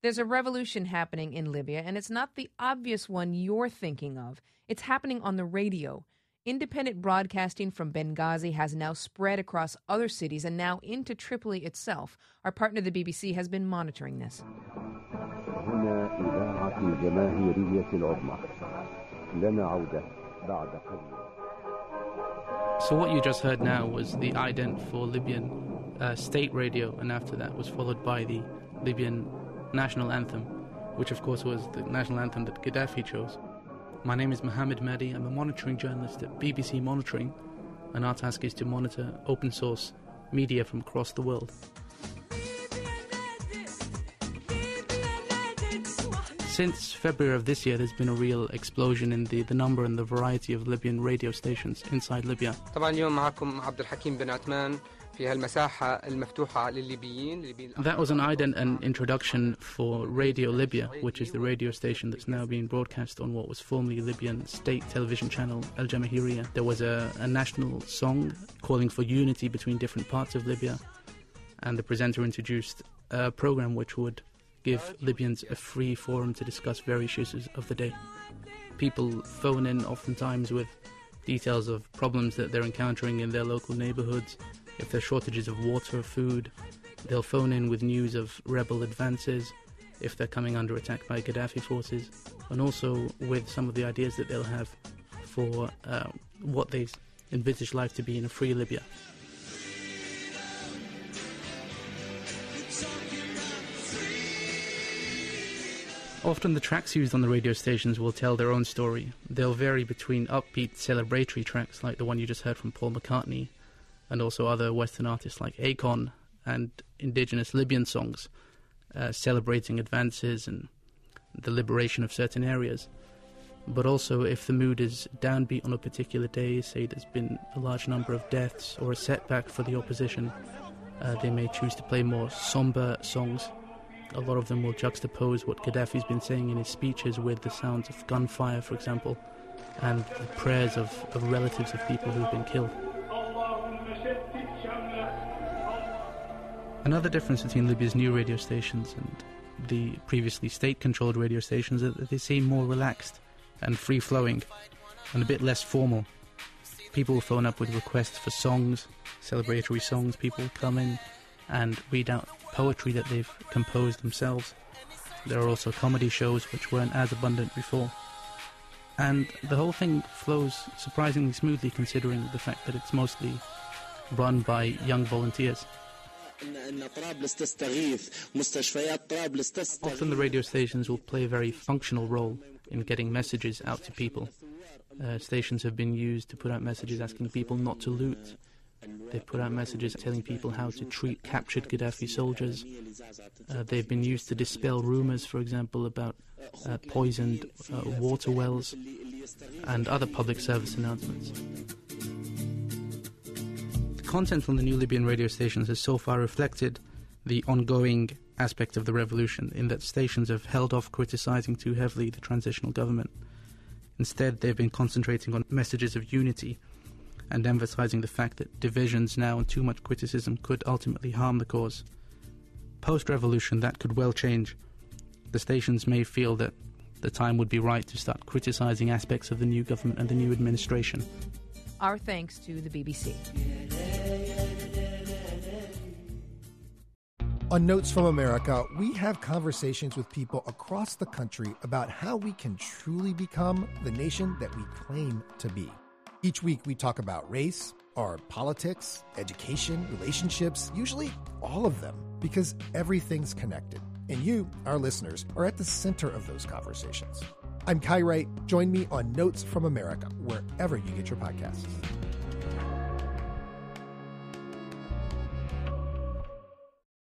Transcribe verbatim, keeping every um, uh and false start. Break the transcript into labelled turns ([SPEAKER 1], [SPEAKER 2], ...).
[SPEAKER 1] There's a revolution happening in Libya, and it's not the obvious one you're thinking of. It's happening on the radio. Independent broadcasting from Benghazi has now spread across other cities and now into Tripoli itself. Our partner, the B B C, has been monitoring this.
[SPEAKER 2] So what you just heard now was the ident for Libyan uh, state radio, and after that was followed by the Libyan national anthem, which of course was the national anthem that Gaddafi chose. My name is Mohammed Mahdi. I'm a monitoring journalist at B B C Monitoring, and our task is to monitor open source media from across the world. Since February of this year, there's been a real explosion in the, the number and the variety of Libyan radio stations inside Libya.
[SPEAKER 3] طبعا اليوم معكم عبد الحكيم بن عثمان في هالمساحة المفتوحة للليبيين.
[SPEAKER 2] That was an ident and introduction for Radio Libya, which is the radio station that's now being broadcast on what was formerly Libyan state television channel Al Jamahiriya. There was a, a national song calling for unity between different parts of Libya, and the presenter introduced a program which would give Libyans a free forum to discuss various issues of the day. People phone in oftentimes with details of problems that they're encountering in their local neighbourhoods. If there's shortages of water or food, they'll phone in with news of rebel advances, if they're coming under attack by Gaddafi forces, and also with some of the ideas that they'll have for uh, what they envisage life to be in a free Libya. Often the tracks used on the radio stations will tell their own story. They'll vary between upbeat celebratory tracks like the one you just heard from Paul McCartney, and also other Western artists like Akon, and indigenous Libyan songs uh, celebrating advances and the liberation of certain areas. But also, if the mood is downbeat on a particular day, say there's been a large number of deaths or a setback for the opposition, uh, they may choose to play more somber songs. A lot of them will juxtapose what Gaddafi's been saying in his speeches with the sounds of gunfire, for example, and the prayers of, of relatives of people who've been killed. Another difference between Libya's new radio stations and the previously state-controlled radio stations is that they seem more relaxed and free-flowing and a bit less formal. People will phone up with requests for songs, celebratory songs. People come in and read out poetry that they've composed themselves. There are also comedy shows which weren't as abundant before. And the whole thing flows surprisingly smoothly considering the fact that it's mostly run by young volunteers. Often the radio stations will play a very functional role in getting messages out to people. Uh, stations have been used to put out messages asking people not to loot. They've put out messages telling people how to treat captured Gaddafi soldiers. Uh, they've been used to dispel rumours, for example, about uh, poisoned uh, water wells and other public service announcements. The content on the new Libyan radio stations has so far reflected the ongoing aspect of the revolution, in that stations have held off criticising too heavily the transitional government. Instead, they've been concentrating on messages of unity and emphasising the fact that divisions now and too much criticism could ultimately harm the cause. Post-revolution, that could well change. The stations may feel that the time would be right to start criticising aspects of the new government and the new administration.
[SPEAKER 1] Our thanks to the B B C.
[SPEAKER 4] On Notes from America, we have conversations with people across the country about how we can truly become the nation that we claim to be. Each week we talk about race, our politics, education, relationships, usually all of them, because everything's connected. And you, our listeners, are at the center of those conversations. I'm Kai Wright. Join me on Notes from America, wherever you get your podcasts.